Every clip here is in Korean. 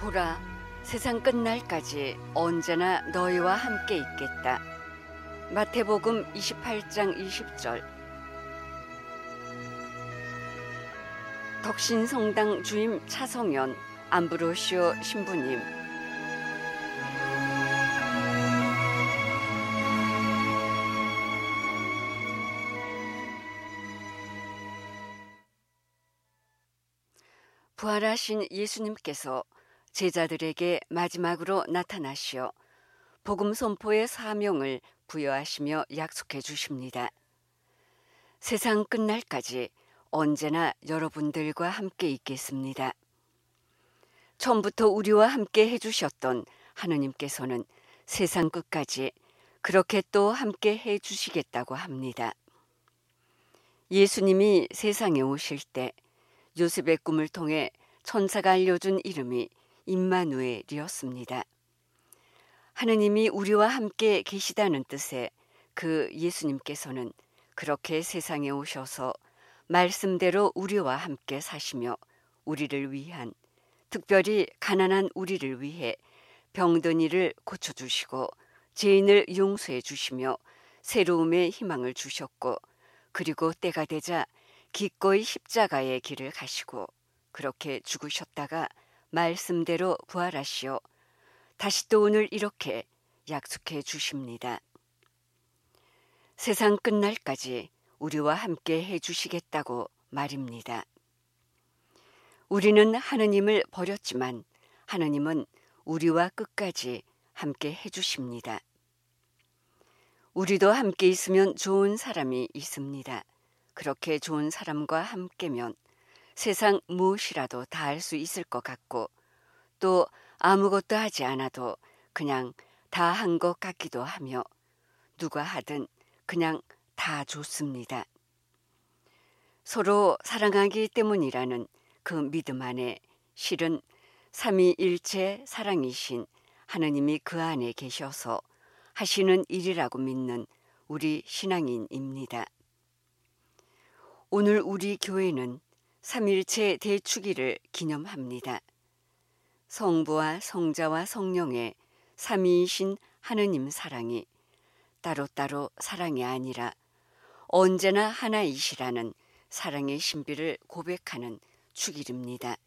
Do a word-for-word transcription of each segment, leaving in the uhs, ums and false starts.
보라, 세상 끝날까지 언제나 너희와 함께 있겠다. 마태복음 이십팔 장 이십 절. 덕신성당 주임 차성연, 암브로시오 신부님. 부활하신 예수님께서 제자들에게 마지막으로 나타나시어 복음 선포의 사명을 부여하시며 약속해 주십니다. 세상 끝날까지 언제나 여러분들과 함께 있겠습니다. 처음부터 우리와 함께 해주셨던 하느님께서는 세상 끝까지 그렇게 또 함께 해주시겠다고 합니다. 예수님이 세상에 오실 때 요셉의 꿈을 통해 천사가 알려준 이름이 임마누엘이었습니다. 하느님이 우리와 함께 계시다는 뜻의 그 예수님께서는 그렇게 세상에 오셔서 말씀대로 우리와 함께 사시며 우리를 위한, 특별히 가난한 우리를 위해 병든 이를 고쳐주시고 죄인을 용서해 주시며 새로움의 희망을 주셨고, 그리고 때가 되자 기꺼이 십자가의 길을 가시고 그렇게 죽으셨다가 말씀대로 부활하시어 다시 또 오늘 이렇게 약속해 주십니다. 세상 끝날까지 우리와 함께 해주시겠다고 말입니다. 우리는 하느님을 버렸지만 하느님은 우리와 끝까지 함께 해주십니다. 우리도 함께 있으면 좋은 사람이 있습니다. 그렇게 좋은 사람과 함께면 세상 무엇이라도 다 할 수 있을 것 같고, 또 아무것도 하지 않아도 그냥 다 한 것 같기도 하며, 누가 하든 그냥 다 좋습니다. 서로 사랑하기 때문이라는 그 믿음 안에 실은 삼위일체 사랑이신 하느님이 그 안에 계셔서 하시는 일이라고 믿는 우리 신앙인입니다. 오늘 우리 교회는 삼일체 대축일을 기념합니다. 성부와 성자와 성령의 삼위이신 하느님 사랑이 따로따로 사랑이 아니라 언제나 하나이시라는 사랑의 신비를 고백하는 축일입니다.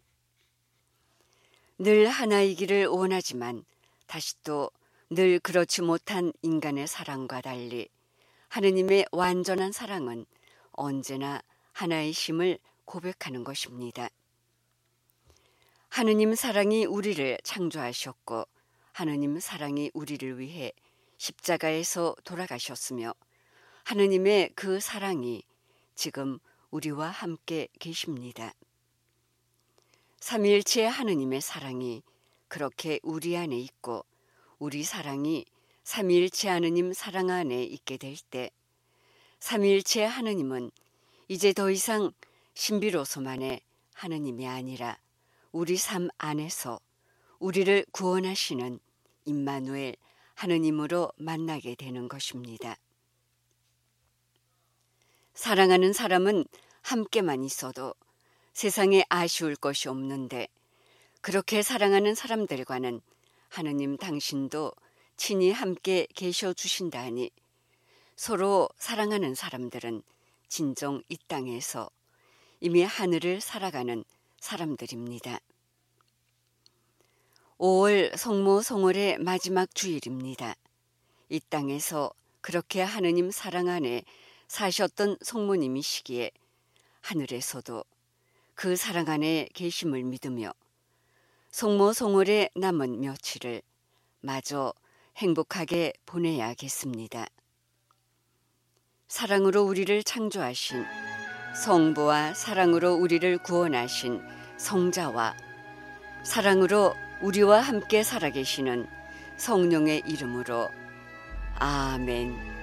늘 하나이기를 원하지만 다시 또 늘 그렇지 못한 인간의 사랑과 달리 하느님의 완전한 사랑은 언제나 하나이심을 고백하는 것입니다. 하느님 사랑이 우리를 창조하셨고 하느님 사랑이 우리를 위해 십자가에서 돌아가셨으며 하느님의 그 사랑이 지금 우리와 함께 계십니다. 삼위일체 하느님의 사랑이 그렇게 우리 안에 있고 우리 사랑이 삼위일체 하느님 사랑 안에 있게 될 때 삼위일체 하느님은 이제 더 이상 신비로서만의 하느님이 아니라 우리 삶 안에서 우리를 구원하시는 임마누엘 하느님으로 만나게 되는 것입니다. 사랑하는 사람은 함께만 있어도 세상에 아쉬울 것이 없는데, 그렇게 사랑하는 사람들과는 하느님 당신도 친히 함께 계셔 주신다니 서로 사랑하는 사람들은 진정 이 땅에서 이미 하늘을 살아가는 사람들입니다. 오월 성모성월의 마지막 주일입니다. 이 땅에서 그렇게 하느님 사랑 안에 사셨던 성모님이시기에 하늘에서도 그 사랑 안에 계심을 믿으며 성모성월의 남은 며칠을 마저 행복하게 보내야겠습니다. 사랑으로 우리를 창조하신 성부와 사랑으로 우리를 구원하신 성자와 사랑으로 우리와 함께 살아계시는 성령의 이름으로 아멘.